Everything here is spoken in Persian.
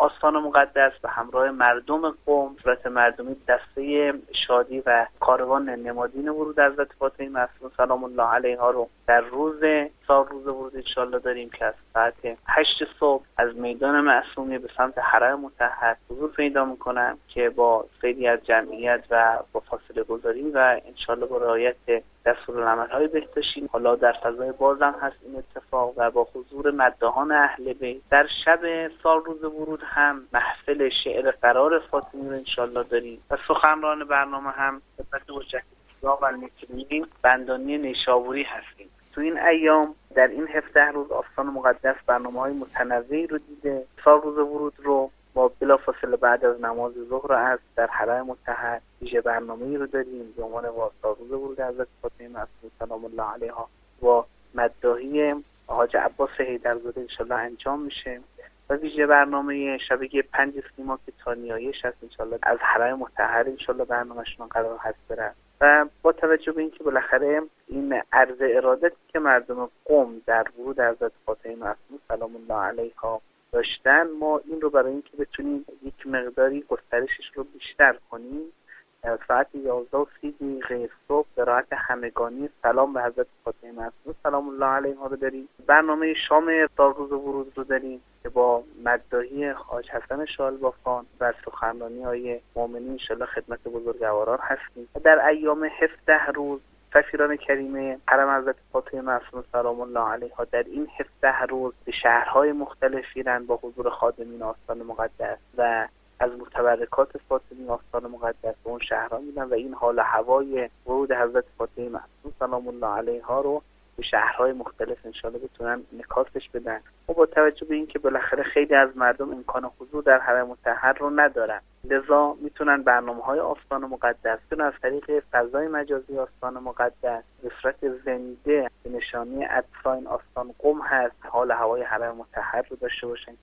آستان مقدس به همراه مردم قم صورت مردمی دسته شادی و کاروان نمادین ورود حضرت فاطمه معصومه سلام الله علیها رو در روز ورود انشالله داریم که از ساعت 8 صبح از میدان معصومیه به سمت حرم مطهر حضور پیدا میکنن که با سیری از جمعیت و با فاصله گذاری و انشالله با رعایت دستورالعمل‌های بهداشتی. حالا در فضای بازم هست این اتفاق و با حضور مداحان اهل بیت. در شب روز ورود هم محفل شعر قرار فاطمی رو انشالله داریم و سخنران برنامه هم خدمت حجت الله و المسلمین بندانی نیشابوری هستیم. تو این ایام در این 17 روز آستان مقدس برنامه‌های متنوعی رو دیده. روز ورود رو ما بلافاصله بعد از نماز ظهر و عصر در حرم مطهر ویژه برنامه‌ای رو داریم به عنوان واسطه روز ورود حضرت فاطمه معصومه سلام الله علیها با مداحی حاج عباس حیدرزاده انشالله انجام میشه و ویژه برنامه شبکه 5 سیما که تا نیایش هست انشالله از حرم مطهر انشالله برنامه‌شون قرار هست بره. و با توجه به اینکه بالاخره این عرض ارادتی که مردم قم در ورود حضرت فاطمه معصومه سلام الله علیها داشتن، ما این رو برای اینکه بتونیم یک مقداری گسترشش رو بیشتر کنیم ساعت 11:30 صبح به راحت همگانی سلام به حضرت فاطمه معصومه سلام الله علیها رو داریم. برنامه شام روز ورود رو داریم که با مداحی حاج حسن شالبافان و سخنرانی های مؤمنین انشالله خدمت بزرگواران هستیم. در ایام 17 روز سفیران کریمه حرم حضرت فاطمه معصومه سلام الله علیها در این 17 روز به شهرهای مختلف میرن با حضور خادمین آستان مقدس و از متبرکات فاطمی آستان مقدس به اون شهرها میدن و این حال هوای ورود حضرت فاطمه معصومه سلام الله علیها رو به شهرهای مختلف انشالله بتونن انعکاسش بدن. و با توجه به اینکه بالاخره خیلی از مردم امکان حضور در حرم مطهر رو ندارن، لذا میتونن برنامه‌های آستان مقدس رو از طریق فضای مجازی آستان مقدس به صورت زنده به نشانی ادساین آستان قم هست حال هوای حرم مطهر رو داشته باشن.